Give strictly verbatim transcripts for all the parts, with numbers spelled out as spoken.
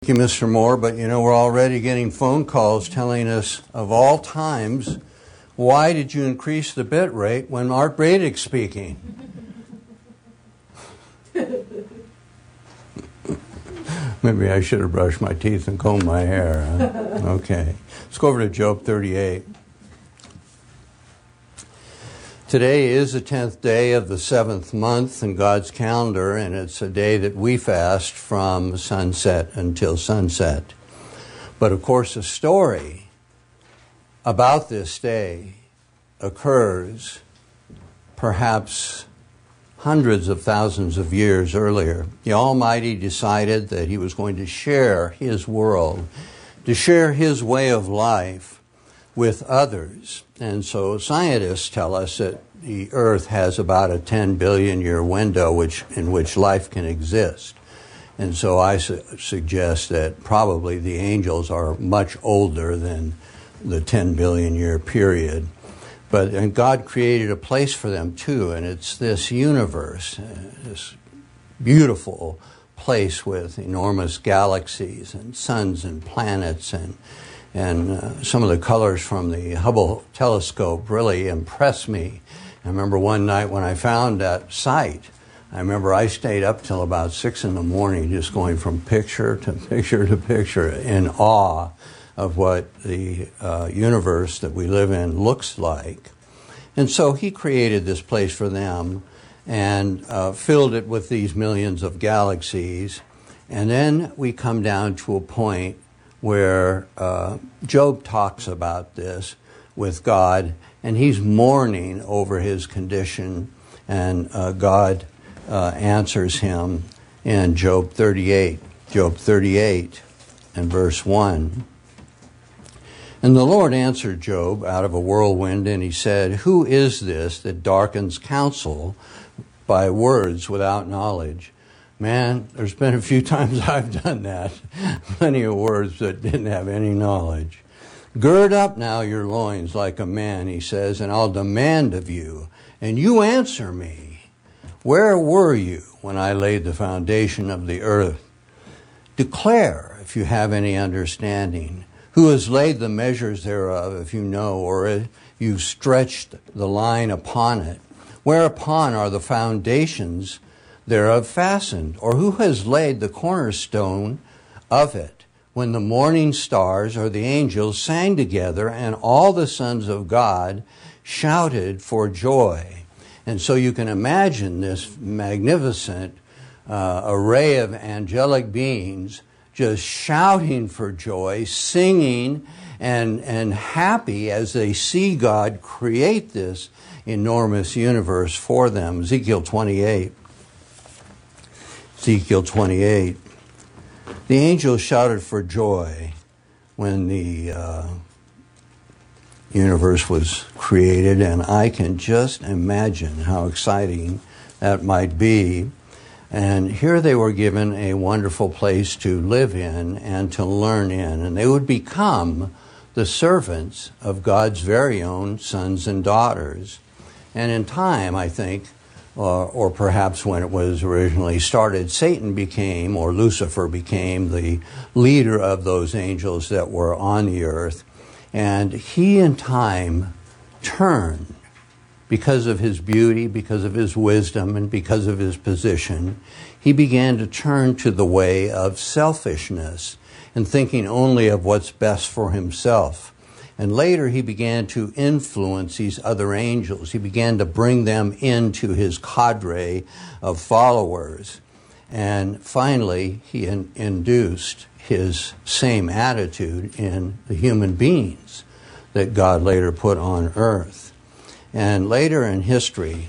Thank you, Mister Moore, but you know, we're already getting phone calls telling us of all times, why did you increase the bit rate when Art Bradig's speaking? Maybe I should have brushed my teeth and combed my hair. Huh? Okay, let's go over to Job thirty-eight. Today is the tenth day of the seventh month in God's calendar, and it's a day that we fast from sunset until sunset. But of course, a story about this day occurs perhaps hundreds of thousands of years earlier. The Almighty decided that He was going to share His world, to share His way of life with others. And so scientists tell us that the Earth has about a ten billion year window which in which life can exist. And so I su- suggest that probably the angels are much older than the ten billion year period. But and God created a place for them too, and it's this universe, uh, this beautiful place with enormous galaxies and suns and planets, and and uh, some of the colors from the Hubble telescope really impressed me. I remember one night when I found that site, I remember I stayed up till about six in the morning just going from picture to picture to picture in awe of what the uh, universe that we live in looks like. And so He created this place for them and uh, filled it with these millions of galaxies. And then we come down to a point where uh, Job talks about this with God, and he's mourning over his condition, and uh, God uh, answers him in Job thirty-eight. Job thirty-eight and verse one. And the Lord answered Job out of a whirlwind, and He said, "Who is this that darkens counsel by words without knowledge?" Man, there's been a few times I've done that. Plenty of words that didn't have any knowledge. "Gird up now your loins like a man," He says, "and I'll demand of you, and you answer me. Where were you when I laid the foundation of the earth? Declare if you have any understanding. Who has laid the measures thereof, if you know, or if you've stretched the line upon it? Whereupon are the foundations thereof fastened? Or who has laid the cornerstone of it? When the morning stars or the angels sang together, and all the sons of God shouted for joy." And so you can imagine this magnificent uh, array of angelic beings just shouting for joy, singing and, and happy as they see God create this enormous universe for them. Ezekiel twenty-eight. Ezekiel twenty-eight. The angels shouted for joy when the uh, universe was created, and I can just imagine how exciting that might be. And here they were given a wonderful place to live in and to learn in, and they would become the servants of God's very own sons and daughters. And in time, I think, Uh, or perhaps when it was originally started, Satan became, or Lucifer became, the leader of those angels that were on the earth. And he in time turned, because of his beauty, because of his wisdom, and because of his position, he began to turn to the way of selfishness and thinking only of what's best for himself. And later he began to influence these other angels. He began to bring them into his cadre of followers. And finally, he in- induced his same attitude in the human beings that God later put on earth. And later in history,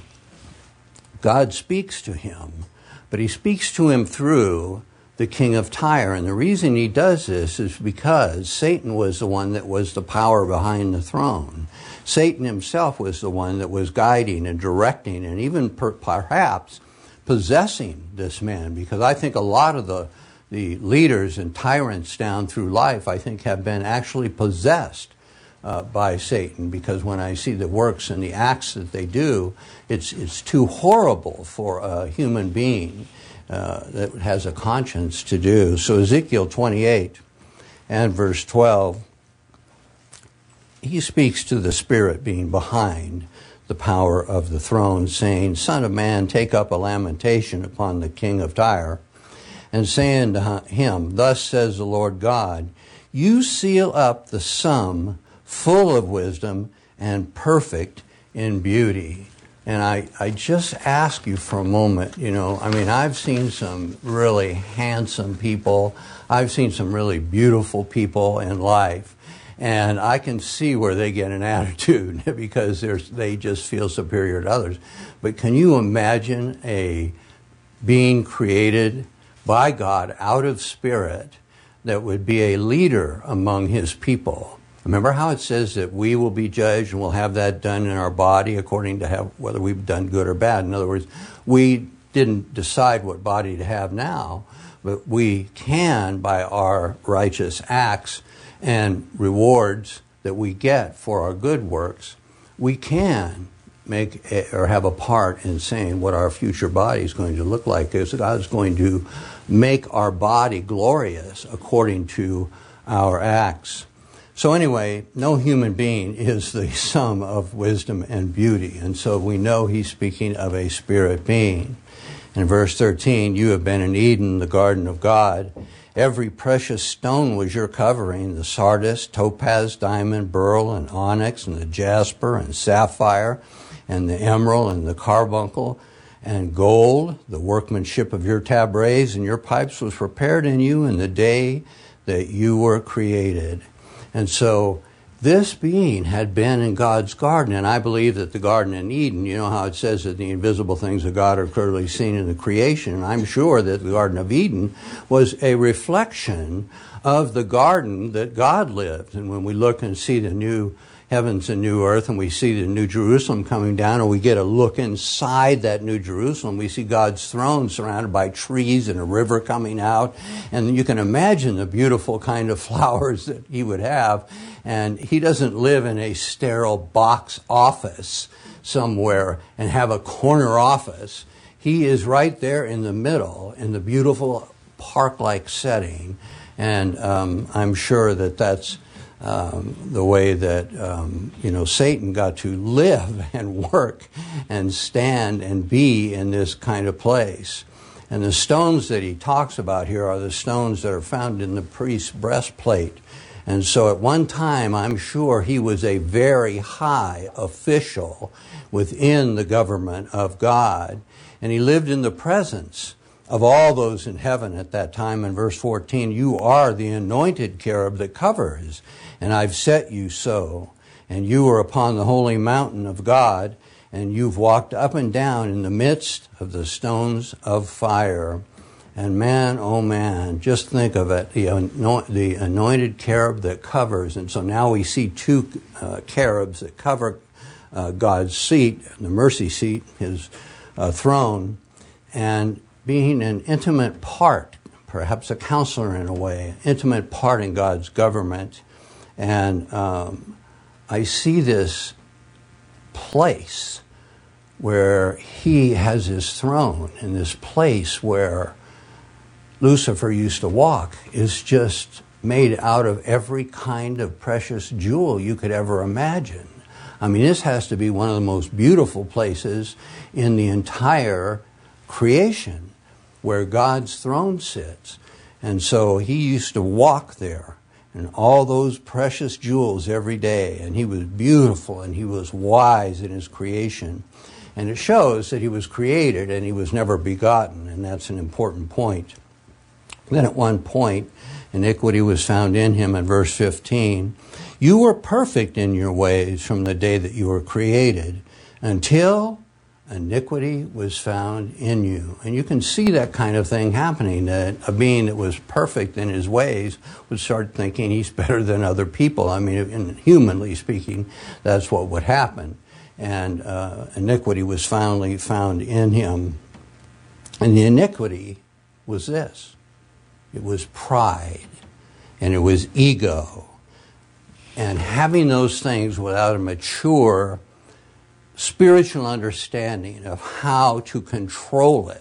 God speaks to him, but He speaks to him through the king of Tyre. And the reason He does this is because Satan was the one that was the power behind the throne. Satan himself was the one that was guiding and directing and even per- perhaps possessing this man, because I think a lot of the, the leaders and tyrants down through life, I think, have been actually possessed uh, by Satan, because when I see the works and the acts that they do, it's, it's too horrible for a human being. uh, that has a conscience to do. So Ezekiel twenty-eight and verse twelve, he speaks to the Spirit being behind the power of the throne, saying, Son of man, take up a lamentation upon the king of Tyre, and say unto him, Thus says the Lord God, you seal up the sum full of wisdom and perfect in beauty. And I, I just ask you for a moment, you know, I mean, I've seen some really handsome people. I've seen some really beautiful people in life. And I can see where they get an attitude because they're, they just feel superior to others. But can you imagine a being created by God out of spirit that would be a leader among his people? Remember how it says that we will be judged and we'll have that done in our body according to how, whether we've done good or bad. In other words, we didn't decide what body to have now, but we can, by our righteous acts and rewards that we get for our good works, we can make a, or have a part in saying what our future body is going to look like, because God is going to make our body glorious according to our acts. So anyway, no human being is the sum of wisdom and beauty. And so we know he's speaking of a spirit being. In verse thirteen, you have been in Eden, the garden of God. Every precious stone was your covering, the sardius, topaz, diamond, beryl, and onyx, and the jasper, and sapphire, and the emerald, and the carbuncle, and gold. The workmanship of your tabrets and your pipes was prepared in you in the day that you were created. And so this being had been in God's garden, and I believe that the garden in Eden, you know how it says that the invisible things of God are clearly seen in the creation, and I'm sure that the Garden of Eden was a reflection of the garden that God lived. And when we look and see the new heavens and new earth, and we see the new Jerusalem coming down, and we get a look inside that new Jerusalem, we see God's throne surrounded by trees and a river coming out, and you can imagine the beautiful kind of flowers that he would have. And he doesn't live in a sterile box office somewhere and have a corner office. He is right there in the middle in the beautiful park-like setting, and um, I'm sure that that's Um, the way that, um, you know, Satan got to live and work and stand and be in this kind of place. And the stones that he talks about here are the stones that are found in the priest's breastplate. And so at one time, I'm sure he was a very high official within the government of God. And he lived in the presence of all those in heaven at that time. In verse fourteen, you are the anointed cherub that covers, and I've set you so. And you are upon the holy mountain of God, and you've walked up and down in the midst of the stones of fire. And man, oh man, just think of it, the, anoint, the anointed cherub that covers. And so now we see two uh, cherubs that cover uh, God's seat, the mercy seat, his uh, throne, and being an intimate part, perhaps a counselor in a way, intimate part in God's government. And um, I see this place where he has his throne, and this place where Lucifer used to walk is just made out of every kind of precious jewel you could ever imagine. I mean, this has to be one of the most beautiful places in the entire creation, where God's throne sits. And so he used to walk there, and all those precious jewels every day, and he was beautiful and he was wise in his creation. And it shows that he was created and he was never begotten, and that's an important point. Then at one point, iniquity was found in him in verse fifteen. You were perfect in your ways from the day that you were created, until iniquity was found in you. And you can see that kind of thing happening, that a being that was perfect in his ways would start thinking he's better than other people. I mean, in, humanly speaking, that's what would happen. And uh, iniquity was finally found in him. And the iniquity was this. It was pride, and it was ego. And having those things without a mature spiritual understanding of how to control it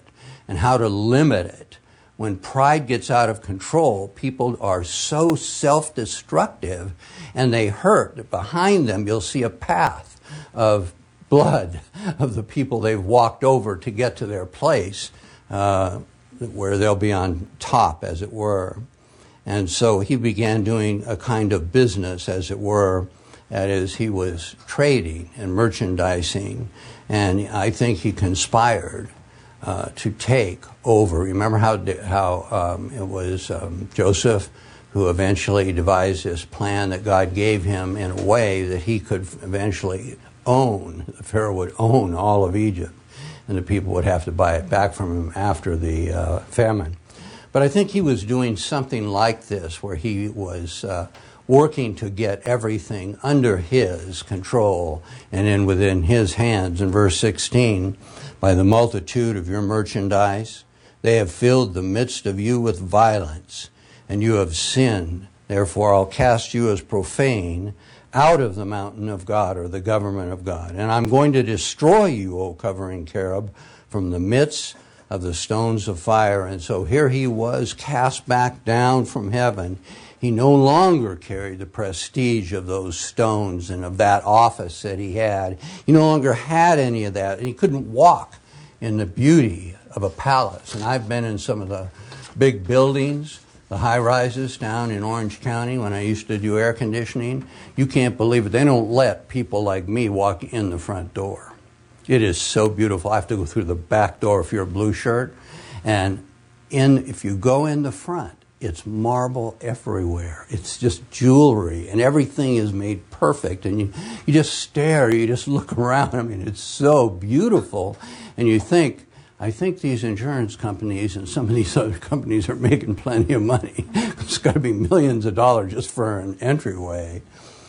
and how to limit it. When pride gets out of control, people are so self-destructive and they hurt. Behind them, you'll see a path of blood of the people they've walked over to get to their place, uh, where they'll be on top, as it were. And so he began doing a kind of business, as it were. That is, he was trading and merchandising, and I think he conspired uh, to take over. Remember how how um, it was um, Joseph who eventually devised this plan that God gave him in a way that he could eventually own, the Pharaoh would own all of Egypt, and the people would have to buy it back from him after the uh, famine. But I think he was doing something like this, where he was uh, working to get everything under his control and in within his hands. In verse sixteen, by the multitude of your merchandise, they have filled the midst of you with violence, and you have sinned. Therefore I'll cast you as profane out of the mountain of God, or the government of God. And I'm going to destroy you, O covering cherub, from the midst of the stones of fire. And so here he was, cast back down from heaven. He no longer carried the prestige of those stones and of that office that he had. He no longer had any of that. And he couldn't walk in the beauty of a palace. And I've been in some of the big buildings, the high-rises down in Orange County when I used to do air conditioning. You can't believe it. They don't let people like me walk in the front door. It is so beautiful. I have to go through the back door if you're a blue shirt. And in if you go in the front, it's marble everywhere. It's just jewelry, and everything is made perfect. And you, you just stare, you just look around. I mean, it's so beautiful. And you think, I think these insurance companies and some of these other companies are making plenty of money. It's got to be millions of dollars just for an entryway.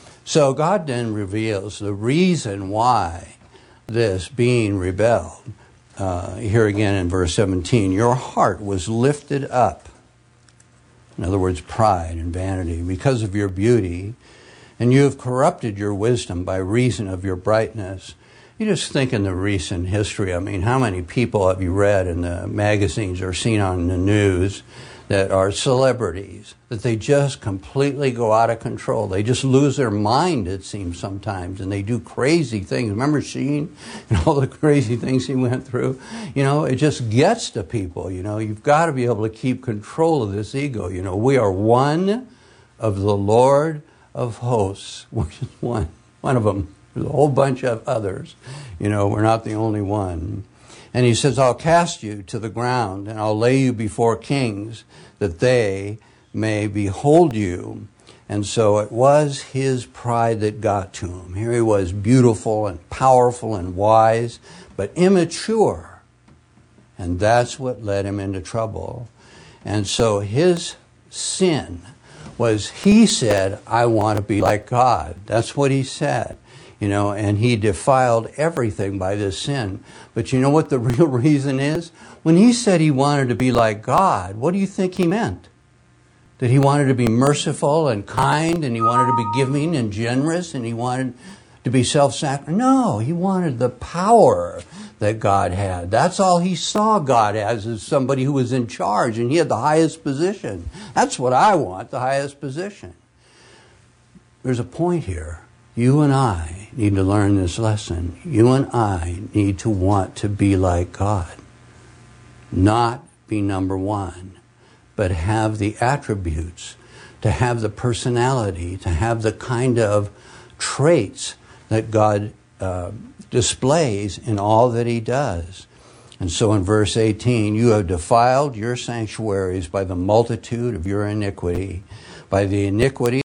So God then reveals the reason why this being rebelled. Uh, here again in verse seventeen, your heart was lifted up. In other words, pride and vanity, because of your beauty, and you have corrupted your wisdom by reason of your brightness. You just think in the recent history, I mean, how many people have you read in the magazines or seen on the news that are celebrities, that they just completely go out of control. They just lose their mind, it seems, sometimes, and they do crazy things. Remember Sheen and all the crazy things he went through? You know, it just gets to people. You know, you've got to be able to keep control of this ego. You know, we are one of the Lord of hosts. We're just one, one of them. There's a whole bunch of others. You know, we're not the only one. And he says, I'll cast you to the ground, and I'll lay you before kings, that they may behold you. And so it was his pride that got to him. Here he was, beautiful and powerful and wise, but immature. And that's what led him into trouble. And so his sin was, he said, I want to be like God. That's what he said. You know, and he defiled everything by this sin. But you know what the real reason is? When he said he wanted to be like God, what do you think he meant? That he wanted to be merciful and kind, and he wanted to be giving and generous, and he wanted to be self-sacrificing? No, he wanted the power that God had. That's all he saw God as, as somebody who was in charge, and he had the highest position. That's what I want, the highest position. There's a point here. You and I need to learn this lesson. You and I need to want to be like God. Not be number one, but have the attributes, to have the personality, to have the kind of traits that God uh, displays in all that he does. And so in verse eighteen, you have defiled your sanctuaries by the multitude of your iniquity, by the iniquity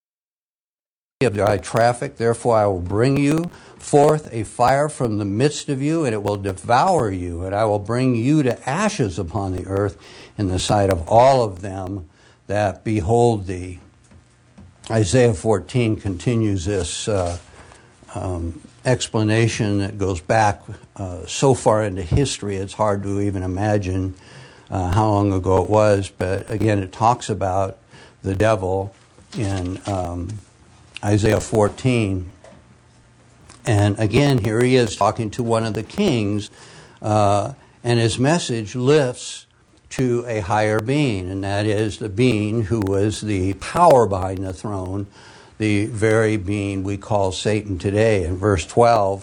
of thy traffic. Therefore I will bring you forth a fire from the midst of you, and it will devour you, and I will bring you to ashes upon the earth in the sight of all of them that behold thee. Isaiah fourteen continues this uh, um, explanation that goes back uh, so far into history it's hard to even imagine uh, how long ago it was. But again, it talks about the devil in um, Isaiah fourteen. And again, here he is talking to one of the kings, uh, And his message lifts to a higher being, and that is the being who was the power behind the throne, the very being we call Satan today. In verse twelve,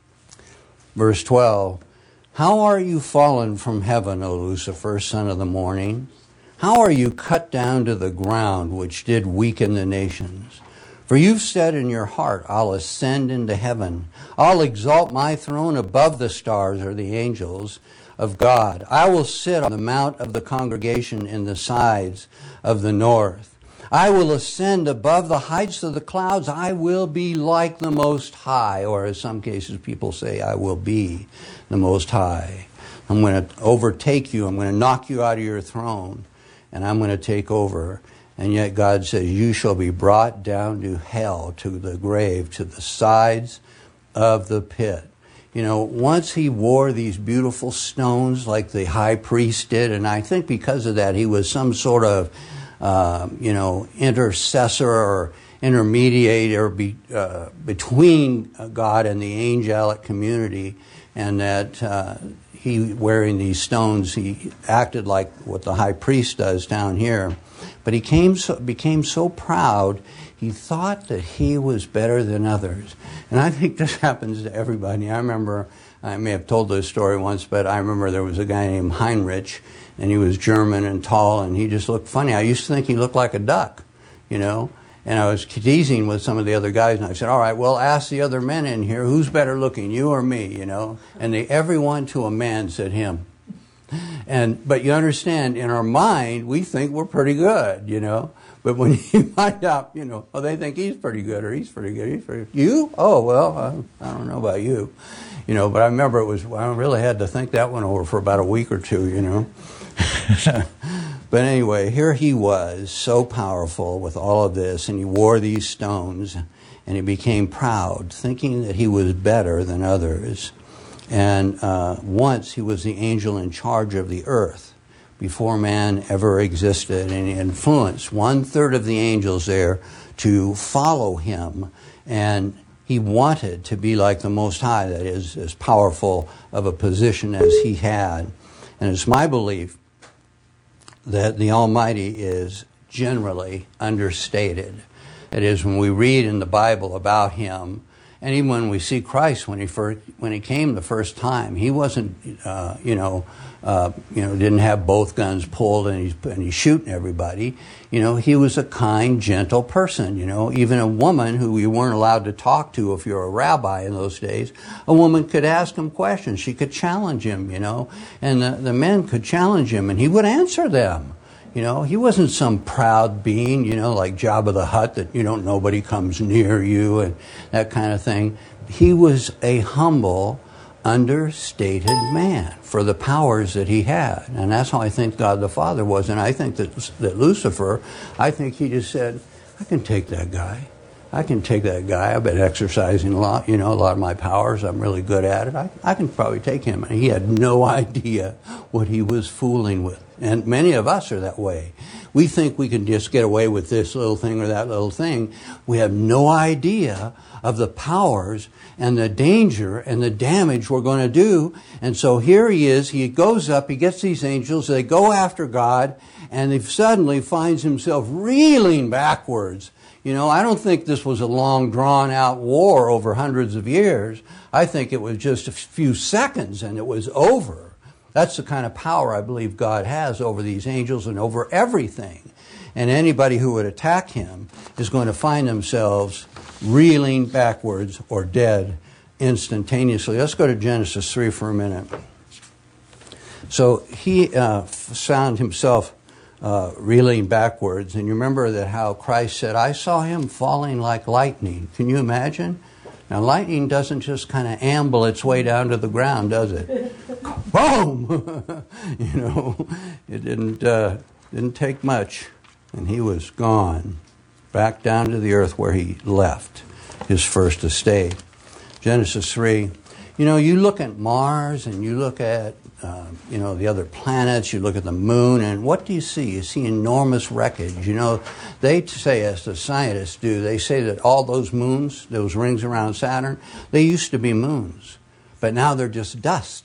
verse twelve, how are you fallen from heaven, O Lucifer, son of the morning? How are you cut down to the ground, which did weaken the nations? For you've said in your heart, I'll ascend into heaven. I'll exalt my throne above the stars or the angels of God. I will sit on the mount of the congregation in the sides of the north. I will ascend above the heights of the clouds. I will be like the Most High, or in some cases people say, I will be the Most High. I'm going to overtake you. I'm going to knock you out of your throne, and I'm going to take over. And yet God says, you shall be brought down to hell, to the grave, to the sides of the pit. You know, once he wore these beautiful stones like the high priest did, and I think because of that he was some sort of, uh, you know, intercessor or intermediator be, uh, between God and the angelic community, and that uh, he, wearing these stones, he acted like what the high priest does down here. But he came so, became so proud, he thought that he was better than others. And I think this happens to everybody. I remember, I may have told this story once, but I remember there was a guy named Heinrich, and he was German and tall, and he just looked funny. I used to think he looked like a duck, you know. And I was teasing with some of the other guys, and I said, all right, well, ask the other men in here, who's better looking, you or me, you know. And they, everyone to a man said him. And but you understand, in our mind, we think we're pretty good, you know. But when you find out, you know, oh, they think he's pretty good, or he's pretty good, he's pretty good. You? Oh, well, I, I don't know about you, you know. But I remember it was, I really had to think that one over for about a week or two, you know. But anyway, here he was, so powerful with all of this, and he wore these stones, and he became proud, thinking that he was better than others. And uh, once he was the angel in charge of the earth before man ever existed, and he influenced one third of the angels there to follow him. And he wanted to be like the Most High, that is, as powerful of a position as he had. And it's my belief that the Almighty is generally understated. It is, when we read in the Bible about him, and even when we see Christ, when he first, when he came the first time, he wasn't, uh, you know, uh, you know, didn't have both guns pulled and he's and he's shooting everybody. You know, he was a kind, gentle person. You know, even a woman who you weren't allowed to talk to if you're a rabbi in those days, a woman could ask him questions. She could challenge him. You know, and the, the men could challenge him, and he would answer them. You know, he wasn't some proud being, you know, like Jabba the Hutt, that, you know, nobody comes near you and that kind of thing. He was a humble, understated man for the powers that he had. And that's how I think God the Father was. And I think that, that Lucifer, I think he just said, I can take that guy. I can take that guy. I've been exercising a lot, you know, a lot of my powers. I'm really good at it. I, I can probably take him. And he had no idea what he was fooling with. And many of us are that way. We think we can just get away with this little thing or that little thing. We have no idea of the powers and the danger and the damage we're going to do. And so here he is. He goes up. He gets these angels. They go after God. And he suddenly finds himself reeling backwards. You know, I don't think this was a long, drawn-out war over hundreds of years. I think it was just a few seconds and it was over. That's the kind of power I believe God has over these angels and over everything. And anybody who would attack him is going to find themselves reeling backwards or dead instantaneously. Let's go to Genesis three for a minute. So he uh, found himself uh, reeling backwards. And you remember that how Christ said, I saw him falling like lightning. Can you imagine? Now, lightning doesn't just kind of amble its way down to the ground, does it? Boom! You know, it didn't uh, didn't take much, and he was gone, back down to the earth where he left his first estate. Genesis three. You know, you look at Mars and you look at uh, you know, the other planets, you look at the moon, and what do you see? You see enormous wreckage. You know, they say, as the scientists do, they say that all those moons, those rings around Saturn, they used to be moons, but now they're just dust.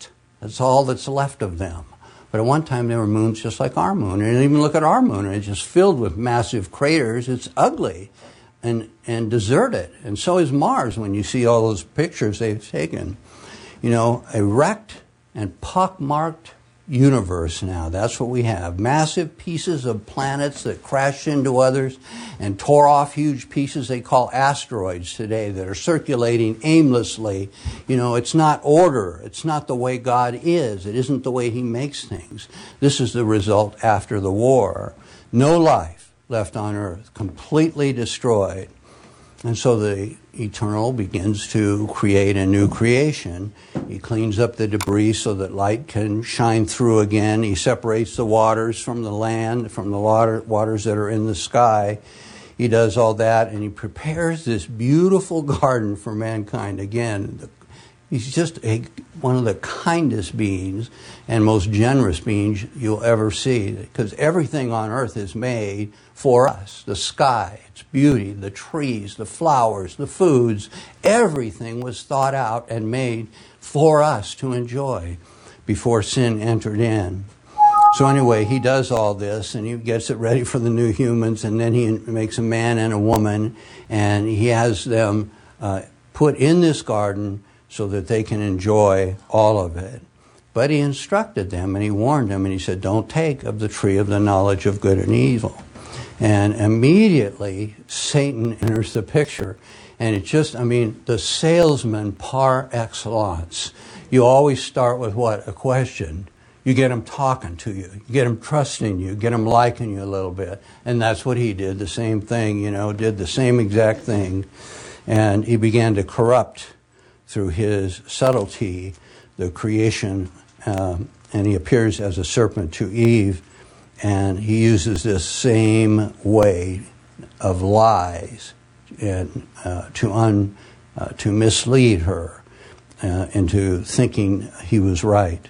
That's all that's left of them. But at one time, there were moons just like our moon. And even look at our moon, and it's just filled with massive craters. It's ugly and, and deserted. And so is Mars when you see all those pictures they've taken. You know, a wrecked and pockmarked universe now. That's what we have. Massive pieces of planets that crashed into others and tore off huge pieces they call asteroids today that are circulating aimlessly. You know, it's not order. It's not the way God is. It isn't the way He makes things. This is the result after the war. No life left on earth, completely destroyed. And so the Eternal begins to create a new creation. He cleans up the debris so that light can shine through again. He separates the waters from the land, from the water, waters that are in the sky. He does all that, and He prepares this beautiful garden for mankind. Again, the, He's just a, one of the kindest beings and most generous beings you'll ever see, because everything on earth is made for us. The sky, its beauty, the trees, the flowers, the foods, everything was thought out and made for us to enjoy before sin entered in. So anyway, He does all this, and He gets it ready for the new humans, and then He makes a man and a woman, and He has them uh, put in this garden so that they can enjoy all of it. But He instructed them, and He warned them, and He said, don't take of the tree of the knowledge of good and evil. And immediately, Satan enters the picture. And it's just, I mean, the salesman par excellence. You always start with what? A question. You get him talking to you. You get him trusting you. Get him liking you a little bit. And that's what he did. The same thing, you know, did the same exact thing. And he began to corrupt through his subtlety the creation. Um, and he appears as a serpent to Eve. And he uses this same way of lies and uh, to un, uh, to mislead her uh, into thinking he was right.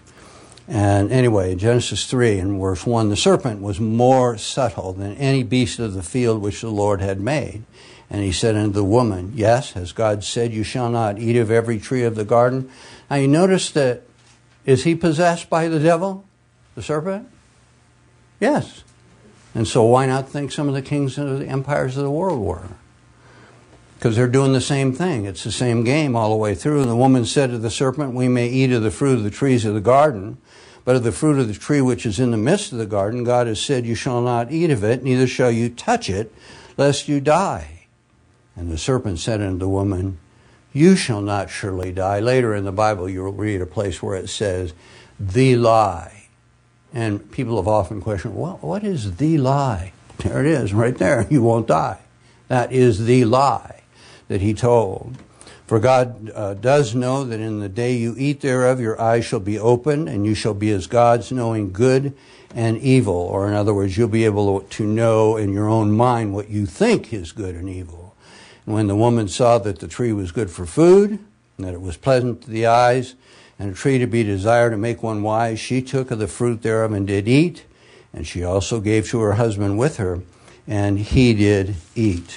And anyway, Genesis three and verse one, the serpent was more subtle than any beast of the field which the Lord had made. And he said unto the woman, yes, has God said, you shall not eat of every tree of the garden? Now you notice that, is he possessed by the devil, the serpent? Yes. And so why not think some of the kings and the empires of the world were? Because they're doing the same thing. It's the same game all the way through. And the woman said to the serpent, we may eat of the fruit of the trees of the garden, but of the fruit of the tree which is in the midst of the garden, God has said, you shall not eat of it, neither shall you touch it, lest you die. And the serpent said unto the woman, you shall not surely die. Later in the Bible, you'll read a place where it says, the lie. And people have often questioned, well, what is the lie? There it is, right there. You won't die. That is the lie that he told. For God uh, does know that in the day you eat thereof, your eyes shall be opened, and you shall be as gods, knowing good and evil. Or in other words, you'll be able to know in your own mind what you think is good and evil. And when the woman saw that the tree was good for food, and that it was pleasant to the eyes, and a tree to be desired to make one wise, she took of the fruit thereof and did eat, and she also gave to her husband with her, and he did eat.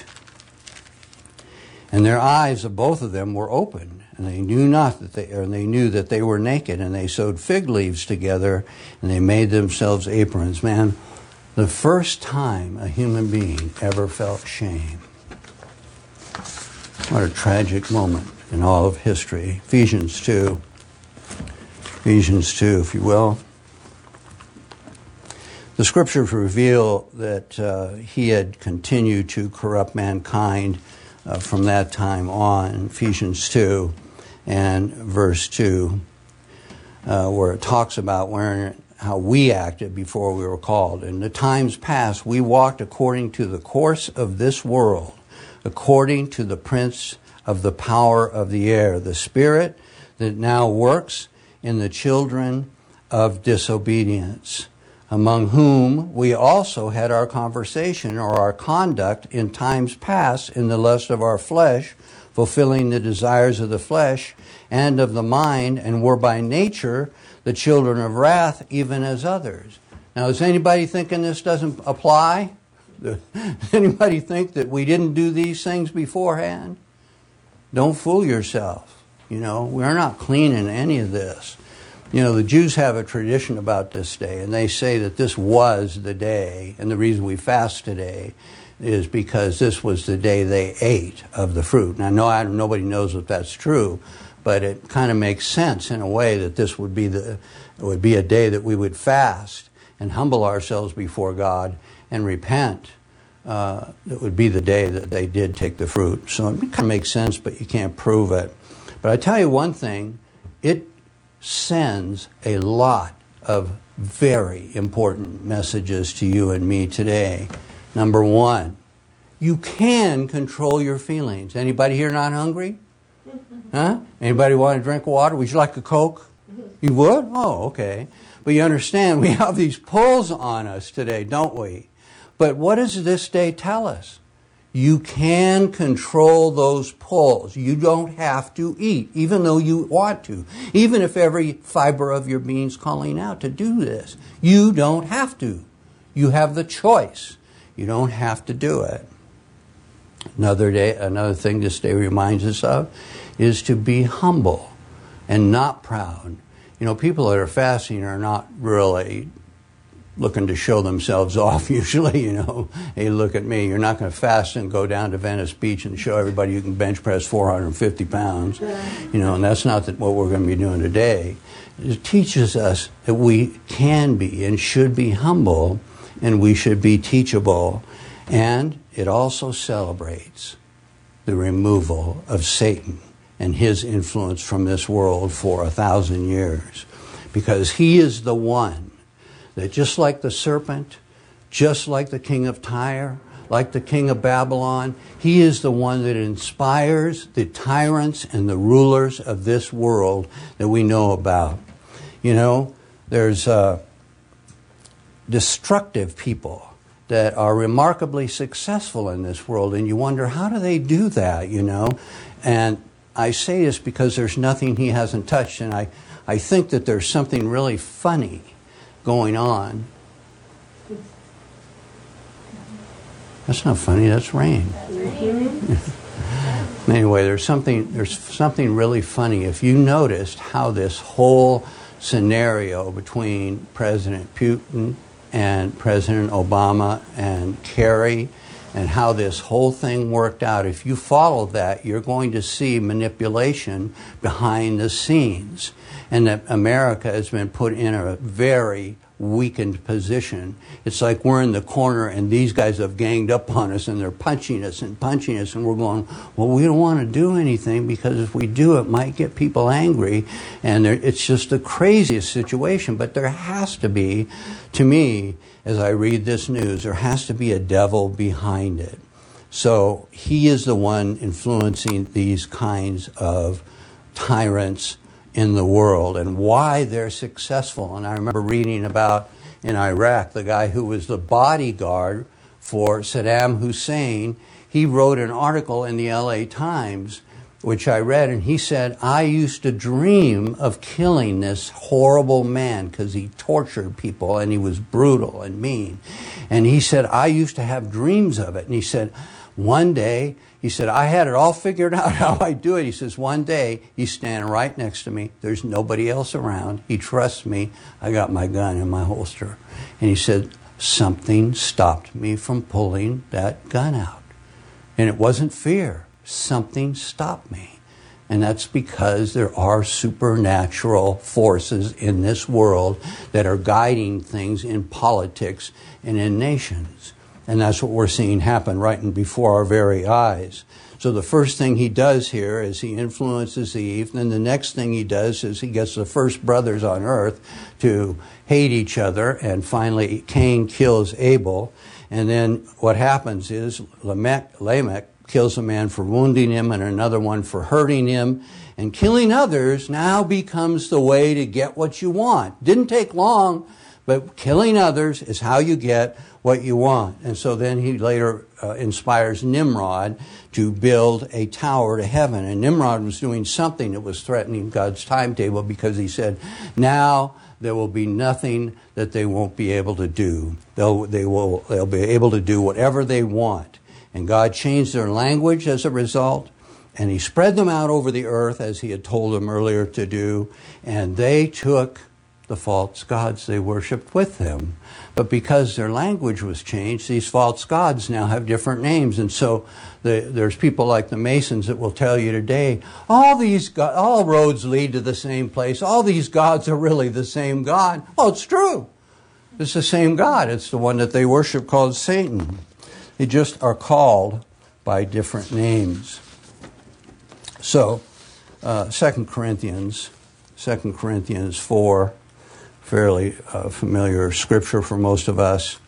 And their eyes of both of them were opened, and they knew not that they, or they knew that they were naked, and they sewed fig leaves together, and they made themselves aprons. Man, the first time a human being ever felt shame. What a tragic moment in all of history. Ephesians two. Ephesians two, if you will. The scriptures reveal that uh, he had continued to corrupt mankind uh, from that time on. Ephesians two and verse two, uh, where it talks about where, how we acted before we were called. In the times past, we walked according to the course of this world, according to the prince of the power of the air, the spirit that now works in the children of disobedience, among whom we also had our conversation or our conduct in times past in the lust of our flesh, fulfilling the desires of the flesh and of the mind, and were by nature the children of wrath, even as others. Now, is anybody thinking this doesn't apply? Does anybody think that we didn't do these things beforehand? Don't fool yourself. You know, we're not clean in any of this. You know, the Jews have a tradition about this day, and they say that this was the day, and the reason we fast today is because this was the day they ate of the fruit. Now, no, I, nobody knows if that's true, but it kind of makes sense in a way that this would be the it would be a day that we would fast and humble ourselves before God and repent. Uh, it would be the day that they did take the fruit. So it kind of makes sense, but you can't prove it. But I tell you one thing, it sends a lot of very important messages to you and me today. Number one, you can control your feelings. Anybody here not hungry? Huh? Anybody want to drink water? Would you like a Coke? You would? Oh, okay. But you understand, we have these pulls on us today, don't we? But what does this day tell us? You can control those pulls. You don't have to eat, even though you want to. Even if every fiber of your being's calling out to do this. You don't have to. You have the choice. You don't have to do it. Another day, another thing this day reminds us of is to be humble and not proud. You know, people that are fasting are not really looking to show themselves off usually, you know. Hey, look at me. You're not going to fast and go down to Venice Beach and show everybody you can bench press four hundred fifty pounds. You know, and that's not what we're going to be doing today. It teaches us that we can be and should be humble, and we should be teachable. And it also celebrates the removal of Satan and his influence from this world for a thousand years. Because he is the one that, just like the serpent, just like the king of Tyre, like the king of Babylon, he is the one that inspires the tyrants and the rulers of this world that we know about. You know, there's uh, destructive people that are remarkably successful in this world, and you wonder, how do they do that, you know? And I say this because there's nothing he hasn't touched, and I, I think that there's something really funny going on. That's not funny, that's rain. Anyway, there's something there's something really funny. If you noticed how this whole scenario between President Putin and President Obama and Kerry and how this whole thing worked out, if you follow that, you're going to see manipulation behind the scenes. And that America has been put in a very weakened position. It's like we're in the corner and these guys have ganged up on us and they're punching us and punching us, and we're going, well, we don't want to do anything because if we do, it might get people angry. And it's just the craziest situation. But there has to be, to me, as I read this news, there has to be a devil behind it. So he is the one influencing these kinds of tyrants in the world and why they're successful. And I remember reading about in Iraq, the guy who was the bodyguard for Saddam Hussein. He wrote an article in the L A Times, which I read, and he said, I used to dream of killing this horrible man because he tortured people and he was brutal and mean. And he said, I used to have dreams of it. And he said, one day, he said, I had it all figured out how I do it. He says, one day, he's standing right next to me. There's nobody else around. He trusts me. I got my gun in my holster. And he said, something stopped me from pulling that gun out. And it wasn't fear. Something stopped me. And that's because there are supernatural forces in this world that are guiding things in politics and in nations. And that's what we're seeing happen right before our very eyes. So the first thing he does here is he influences Eve. Then the next thing he does is he gets the first brothers on earth to hate each other. And finally, Cain kills Abel. And then what happens is Lamech, Lamech kills a man for wounding him and another one for hurting him. And killing others now becomes the way to get what you want. Didn't take long, but killing others is how you get what you want. And so then he later uh, inspires Nimrod to build a tower to heaven. And Nimrod was doing something that was threatening God's timetable, because he said, now there will be nothing that they won't be able to do. They'll, they will, they'll be able to do whatever they want. And God changed their language as a result. And he spread them out over the earth as he had told them earlier to do, and they took the false gods they worshipped with them. But because their language was changed, these false gods now have different names. And so the, there's people like the Masons that will tell you today, all these go- all roads lead to the same place. All these gods are really the same God. Well, it's true. It's the same God. It's the one that they worship called Satan. They just are called by different names. So, uh, Second Corinthians, Second Corinthians four, fairly uh, familiar scripture for most of us.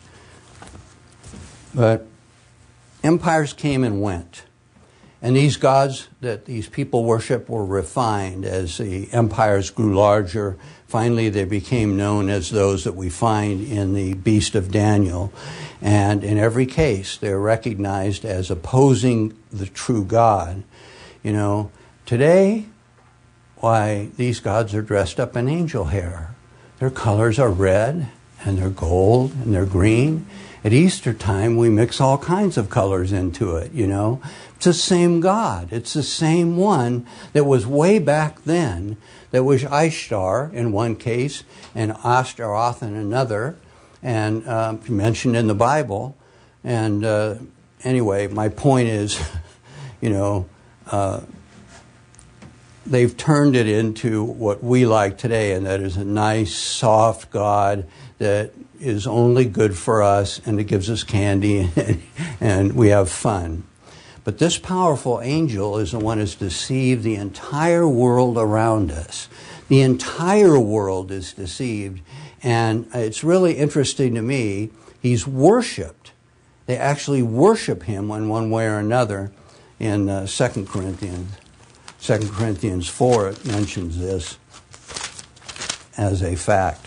But empires came and went. And these gods that these people worship were refined as the empires grew larger. Finally, they became known as those that we find in the Beast of Daniel. And in every case, they're recognized as opposing the true God. You know, today, why, these gods are dressed up in angel hair. Their colors are red, and they're gold, and they're green. At Easter time, we mix all kinds of colors into it, you know. It's the same God. It's the same one that was way back then, that was Ishtar in one case, and Ashtaroth in another, and uh, mentioned in the Bible. And uh, anyway, my point is, you know, uh, they've turned it into what we like today, and that is a nice, soft God that is only good for us, and it gives us candy, and, and we have fun. But this powerful angel is the one that's deceived the entire world around us. The entire world is deceived, and it's really interesting to me. He's worshipped. They actually worship him in one way or another in uh, Second Corinthians. Second Corinthians four, it mentions this as a fact.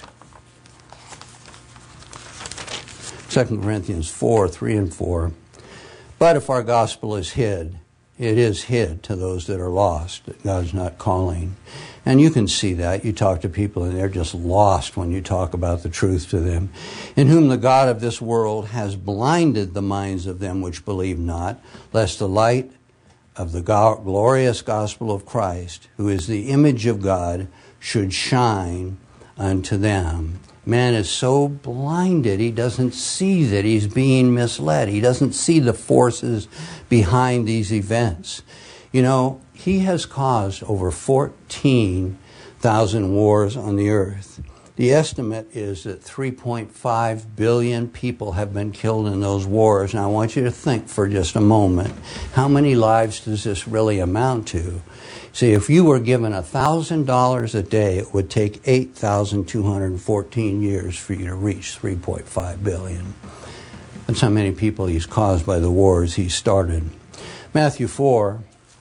Second Corinthians four, three and four. But if our gospel is hid, it is hid to those that are lost, that God's not calling. And you can see that. You talk to people and they're just lost when you talk about the truth to them. In whom the God of this world has blinded the minds of them which believe not, lest the light of the glorious gospel of Christ, who is the image of God, should shine unto them. Man is so blinded, he doesn't see that he's being misled. He doesn't see the forces behind these events. You know, he has caused over fourteen thousand wars on the earth. The estimate is that three point five billion people have been killed in those wars. Now, I want you to think for just a moment, how many lives does this really amount to? See, if you were given one thousand dollars a day, it would take eight thousand two hundred fourteen years for you to reach three point five billion. That's how many people he's caused by the wars he started. Matthew four,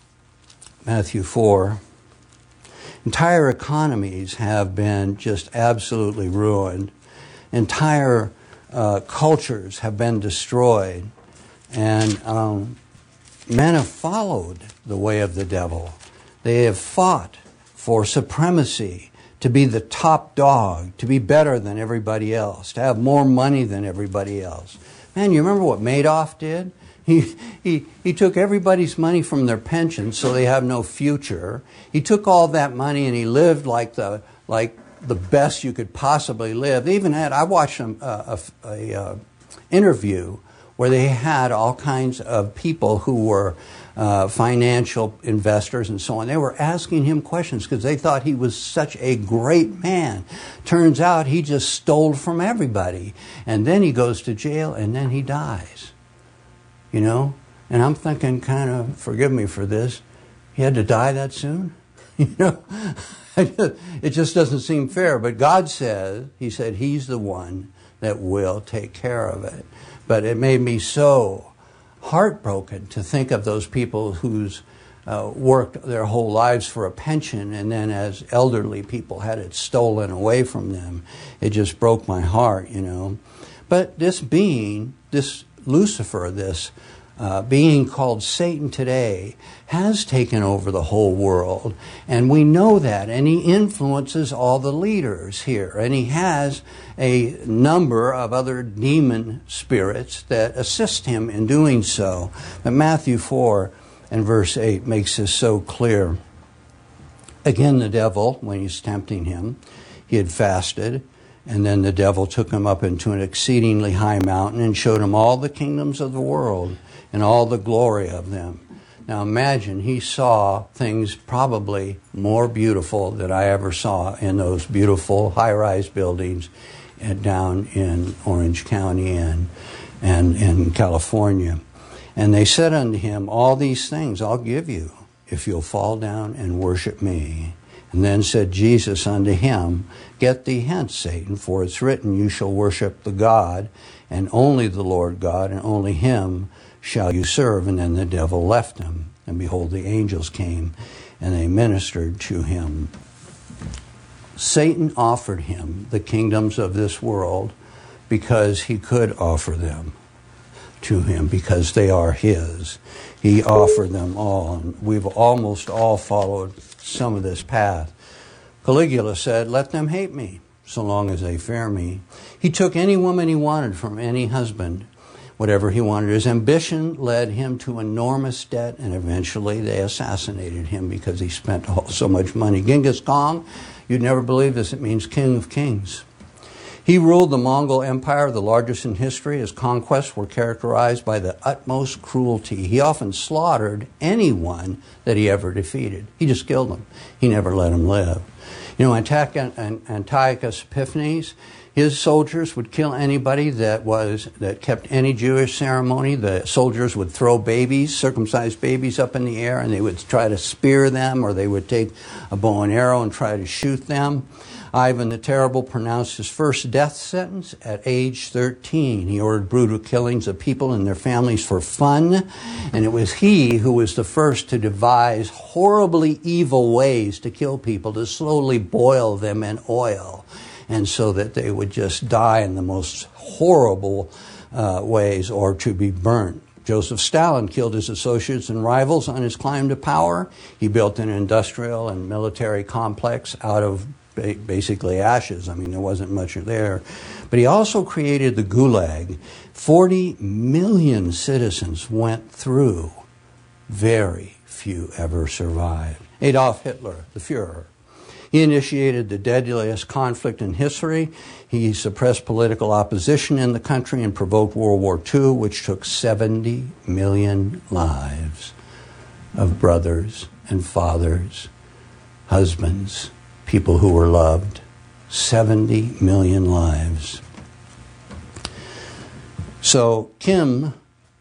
Matthew four, entire economies have been just absolutely ruined. Entire uh, cultures have been destroyed. And um, men have followed the way of the devil. They have fought for supremacy, to be the top dog, to be better than everybody else, to have more money than everybody else. Man, you remember what Madoff did? He, he, he took everybody's money from their pensions so they have no future. He took all that money and he lived like the like the best you could possibly live. They even had, I watched a, a, a, a interview where they had all kinds of people who were uh, financial investors and so on. They were asking him questions because they thought he was such a great man. Turns out he just stole from everybody. And then he goes to jail and then he dies. You know? And I'm thinking, kind of, forgive me for this, he had to die that soon? You know? It just doesn't seem fair. But God says, he said he's the one that will take care of it. But it made me so heartbroken to think of those people who's uh, worked their whole lives for a pension, and then as elderly people had it stolen away from them. It just broke my heart, you know. But this being, this Lucifer, this uh, being called Satan today, has taken over the whole world. And we know that. And he influences all the leaders here. And he has a number of other demon spirits that assist him in doing so. But Matthew four, And verse eight makes this so clear. Again, the devil, when he's tempting him, he had fasted, and then the devil took him up into an exceedingly high mountain and showed him all the kingdoms of the world and all the glory of them. Now imagine, he saw things probably more beautiful than I ever saw in those beautiful high-rise buildings down in Orange County and, and in California. And they said unto him, all these things I'll give you if you'll fall down and worship me. And then said Jesus unto him, get thee hence, Satan, for it's written, you shall worship the God, and only the Lord God, and only him shall you serve. And then the devil left him. And behold, the angels came, and they ministered to him. Satan offered him the kingdoms of this world because he could offer them to him, because they are his. He offered them all, and we've almost all followed some of this path. Caligula said, let them hate me, so long as they fear me. He took any woman he wanted from any husband, whatever he wanted. His ambition led him to enormous debt, and eventually they assassinated him because he spent so much money. Genghis Khan, you'd never believe this, it means King of Kings. He ruled the Mongol Empire, the largest in history. His conquests were characterized by the utmost cruelty. He often slaughtered anyone that he ever defeated. He just killed them. He never let them live. You know, Antiochus Epiphanes, his soldiers would kill anybody that was that kept any Jewish ceremony. The soldiers would throw babies, circumcised babies, up in the air, and they would try to spear them, or they would take a bow and arrow and try to shoot them. Ivan the Terrible pronounced his first death sentence at age thirteen. He ordered brutal killings of people and their families for fun, and it was he who was the first to devise horribly evil ways to kill people, to slowly boil them in oil, and so that they would just die in the most horrible uh, ways, or to be burnt. Joseph Stalin killed his associates and rivals on his climb to power. He built an industrial and military complex out of basically ashes. I mean, there wasn't much there. But he also created the Gulag. forty million citizens went through. Very few ever survived. Adolf Hitler, the Fuhrer. He initiated the deadliest conflict in history. He suppressed political opposition in the country and provoked World War Two, which took seventy million lives of brothers and fathers, husbands, people who were loved. seventy million lives. So Kim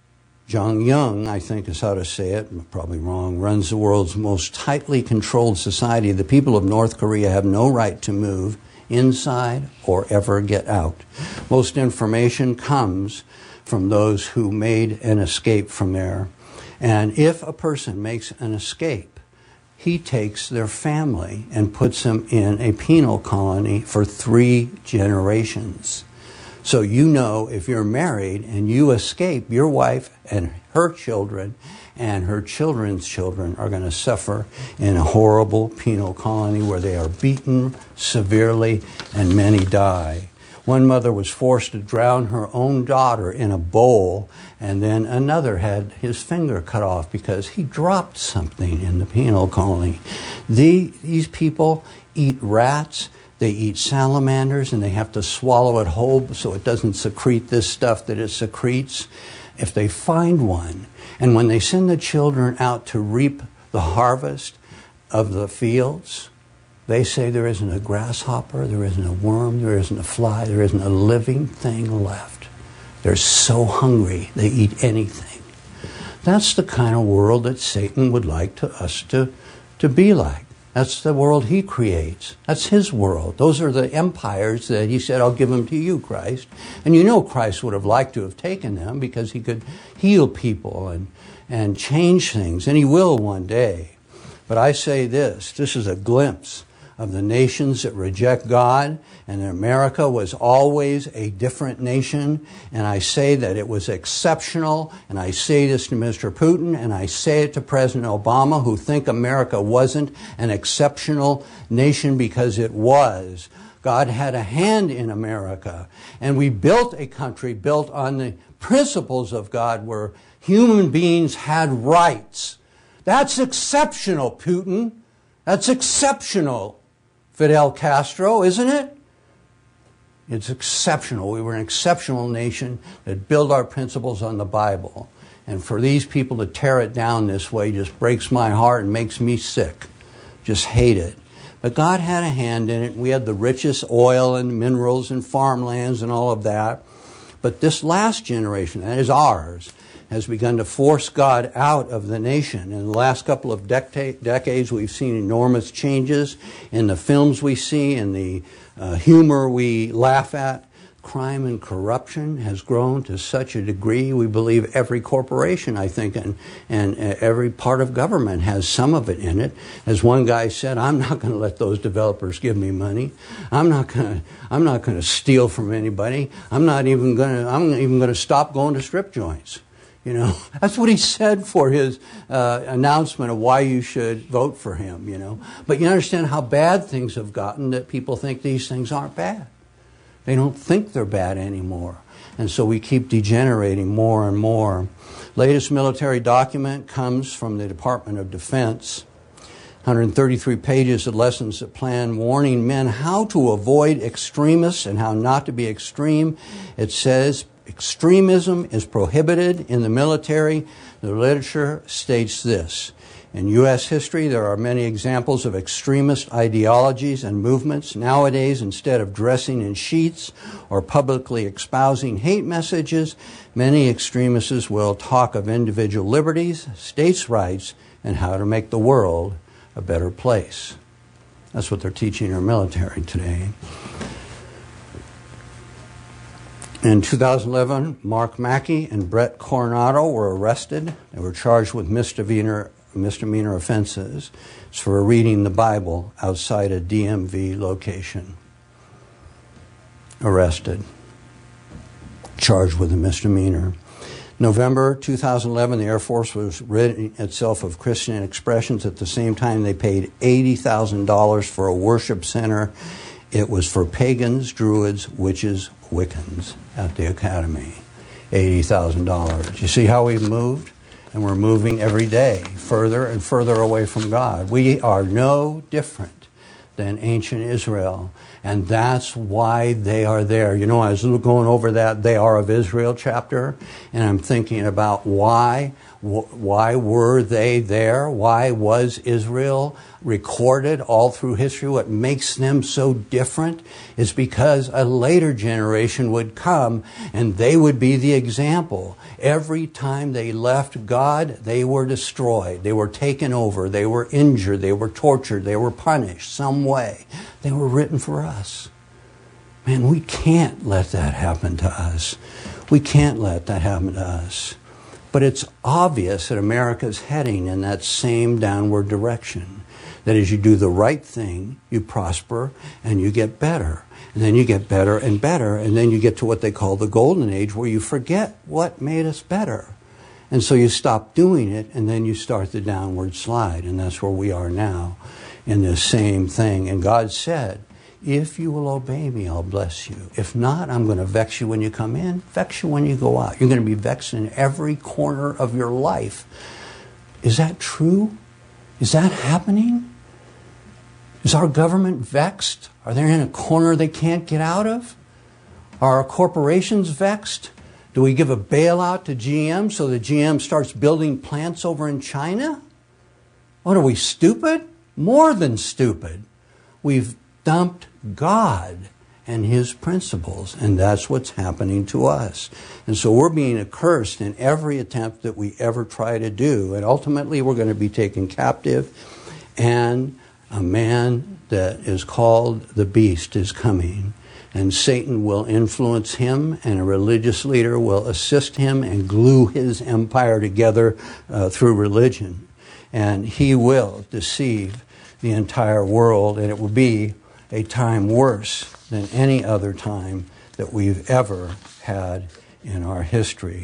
Jong-un, I think is how to say it, I'm probably wrong, runs the world's most tightly controlled society. The people of North Korea have no right to move inside or ever get out. Most information comes from those who made an escape from there. And if a person makes an escape, he takes their family and puts them in a penal colony for three generations. So you know, if you're married and you escape, your wife and her children and her children's children are going to suffer in a horrible penal colony where they are beaten severely and many die. One mother was forced to drown her own daughter in a bowl, and then another had his finger cut off because he dropped something in the penal colony. The, these people eat rats, they eat salamanders, and they have to swallow it whole so it doesn't secrete this stuff that it secretes. If they find one, and when they send the children out to reap the harvest of the fields, they say there isn't a grasshopper, there isn't a worm, there isn't a fly, there isn't a living thing left. They're so hungry, they eat anything. That's the kind of world that Satan would like to us to, to be like. That's the world he creates. That's his world. Those are the empires that he said, I'll give them to you, Christ. And you know Christ would have liked to have taken them because he could heal people and, and change things, and he will one day. But I say this, this is a glimpse of the nations that reject God, and America was always a different nation, and I say that it was exceptional, and I say this to Mister Putin, and I say it to President Obama, who think America wasn't an exceptional nation, because it was. God had a hand in America, and we built a country built on the principles of God where human beings had rights. That's exceptional, Putin. That's exceptional, Fidel Castro, isn't it? It's exceptional. We were an exceptional nation that built our principles on the Bible. And for these people to tear it down this way just breaks my heart and makes me sick. Just hate it. But God had a hand in it. We had the richest oil and minerals and farmlands and all of that. But this last generation, that is ours, has begun to force God out of the nation. In the last couple of dec- decades, we've seen enormous changes in the films we see, in the uh, humor we laugh at. Crime and corruption has grown to such a degree. We believe every corporation, I think, and, and every part of government has some of it in it. As one guy said, I'm not going to let those developers give me money. I'm not going to. I'm not going to steal from anybody. I'm not even going to. I'm even going to stop going to strip joints. You know, that's what he said for his uh, announcement of why you should vote for him. You know, but you understand how bad things have gotten that people think these things aren't bad. They don't think they're bad anymore. And so we keep degenerating more and more. Latest military document comes from the Department of Defense. one hundred thirty-three pages of lessons that plan warning men how to avoid extremists and how not to be extreme. It says extremism is prohibited in the military. The literature states this. In U S history, there are many examples of extremist ideologies and movements. Nowadays, instead of dressing in sheets or publicly espousing hate messages, many extremists will talk of individual liberties, states' rights, and how to make the world a better place. That's what they're teaching our military today. In two thousand eleven, Mark Mackey and Brett Coronado were arrested. They were charged with misdemeanor misdemeanor offenses. It's for reading the Bible outside a D M V location. Arrested. Charged with a misdemeanor. November two thousand eleven, the Air Force was ridding itself of Christian expressions. At the same time, they paid eighty thousand dollars for a worship center. It was for pagans, druids, witches, Wiccans at the academy. eighty thousand dollars. You see how we've moved? And we're moving every day further and further away from God. We are no different than ancient Israel. And that's why they are there. You know, I was going over that They Are of Israel chapter, and I'm thinking about why, why were they there? Why was Israel recorded all through history? What makes them so different is because a later generation would come and they would be the example. Every time they left God, they were destroyed. They were taken over. They were injured. They were tortured. They were punished some way. They were written for us. Man, we can't let that happen to us. We can't let that happen to us. But it's obvious that America is heading in that same downward direction. That as you do the right thing, you prosper and you get better. And then you get better and better. And then you get to what they call the golden age, where you forget what made us better. And so you stop doing it, and then you start the downward slide. And that's where we are now, in this same thing. And God said, if you will obey me, I'll bless you. If not, I'm going to vex you when you come in, vex you when you go out. You're going to be vexed in every corner of your life. Is that true? Is that happening? Is our government vexed? Are they in a corner they can't get out of? Are our corporations vexed? Do we give a bailout to G M so that G M starts building plants over in China? What are we, stupid? More than stupid. We've dumped God and His principles, and that's what's happening to us. And so we're being accursed in every attempt that we ever try to do, and ultimately we're going to be taken captive, and a man that is called the beast is coming, and Satan will influence him, and a religious leader will assist him and glue his empire together uh, through religion, and he will deceive the entire world, and it will be a time worse than any other time that we've ever had in our history.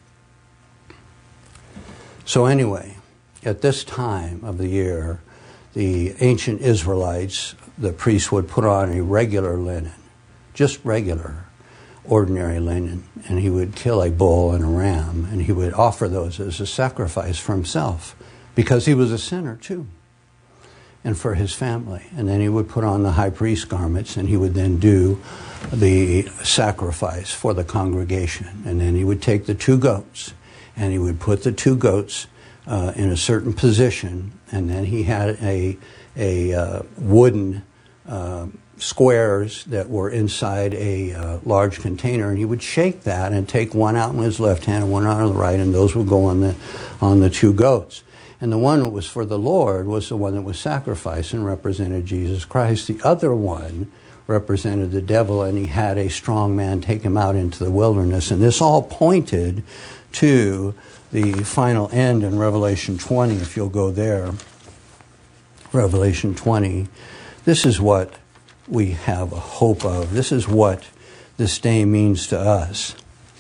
So anyway, at this time of the year, the ancient Israelites, the priests would put on a regular linen, just regular, ordinary linen, and he would kill a bull and a ram, and he would offer those as a sacrifice for himself because he was a sinner too, and for his family. And then he would put on the high priest garments, and he would then do the sacrifice for the congregation. And then he would take the two goats, and he would put the two goats uh, in a certain position, and then he had a, a uh, wooden uh, squares that were inside a uh, large container, and he would shake that and take one out in his left hand and one out on the right, and those would go on the on the two goats. And the one that was for the Lord was the one that was sacrificed and represented Jesus Christ. The other one represented the devil, and he had a strong man take him out into the wilderness. And this all pointed to the final end in Revelation twenty, if you'll go there. Revelation twenty. This is what we have a hope of. This is what this day means to us.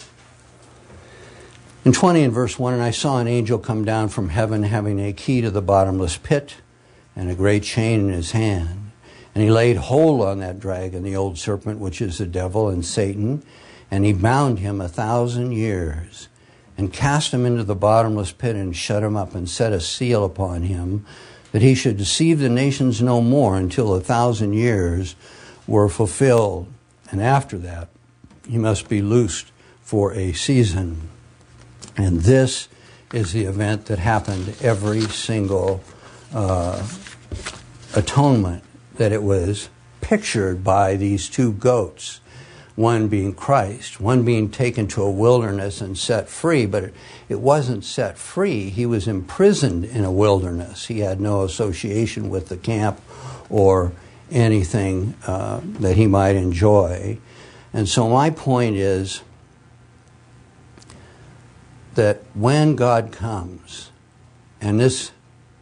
In twenty and verse one, and I saw an angel come down from heaven having a key to the bottomless pit and a great chain in his hand. And he laid hold on that dragon, the old serpent, which is the devil and Satan, and he bound him a thousand years and cast him into the bottomless pit and shut him up and set a seal upon him, that he should deceive the nations no more until a thousand years were fulfilled. And after that, he must be loosed for a season. And this is the event that happened every single uh, atonement, that it was pictured by these two goats, one being Christ, one being taken to a wilderness and set free, but it, it wasn't set free. He was imprisoned in a wilderness. He had no association with the camp or anything uh, that he might enjoy. And so my point is that when God comes and this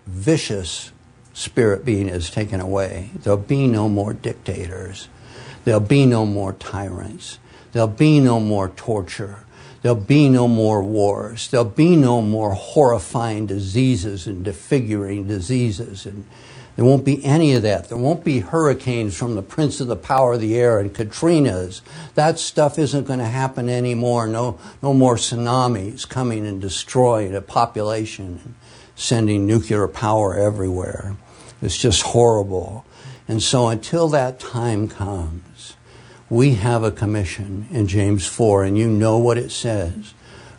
vicious spirit being is taken away, there'll be no more dictators. There'll be no more tyrants. There'll be no more torture. There'll be no more wars. There'll be no more horrifying diseases and disfiguring diseases. And there won't be any of that. There won't be hurricanes from the prince of the power of the air and Katrinas. That stuff isn't going to happen anymore. No, no more tsunamis coming and destroying a population and sending nuclear power everywhere. It's just horrible. And so until that time comes, we have a commission in James four, and you know what it says.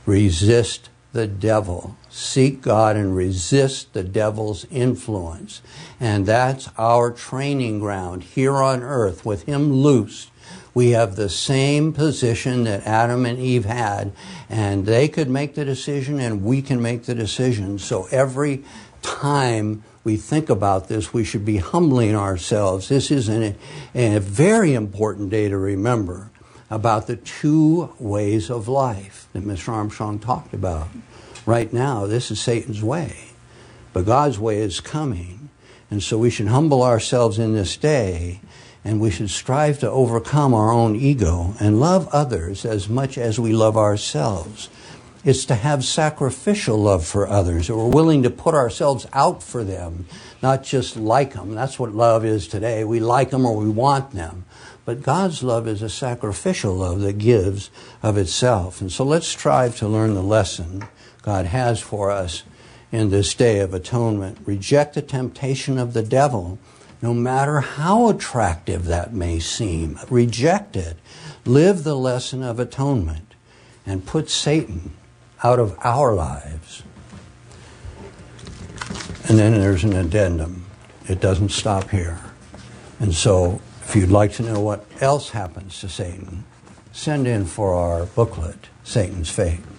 Resist the devil. Seek God and resist the devil's influence. And that's our training ground here on earth. With him loosed, we have the same position that Adam and Eve had, and they could make the decision and we can make the decision. So every time we think about this, we should be humbling ourselves. This is an, a very important day to remember about the two ways of life that Mister Armstrong talked about. Right now, this is Satan's way, but God's way is coming. And so we should humble ourselves in this day, and we should strive to overcome our own ego and love others as much as we love ourselves. It's to have sacrificial love for others, that we're willing to put ourselves out for them, not just like them. That's what love is today. We like them or we want them. But God's love is a sacrificial love that gives of itself. And so let's strive to learn the lesson God has for us in this day of atonement. Reject the temptation of the devil, no matter how attractive that may seem. Reject it. Live the lesson of atonement and put Satan out of our lives. And then there's an addendum. It doesn't stop here. And so if you'd like to know what else happens to Satan, send in for our booklet, Satan's Fate.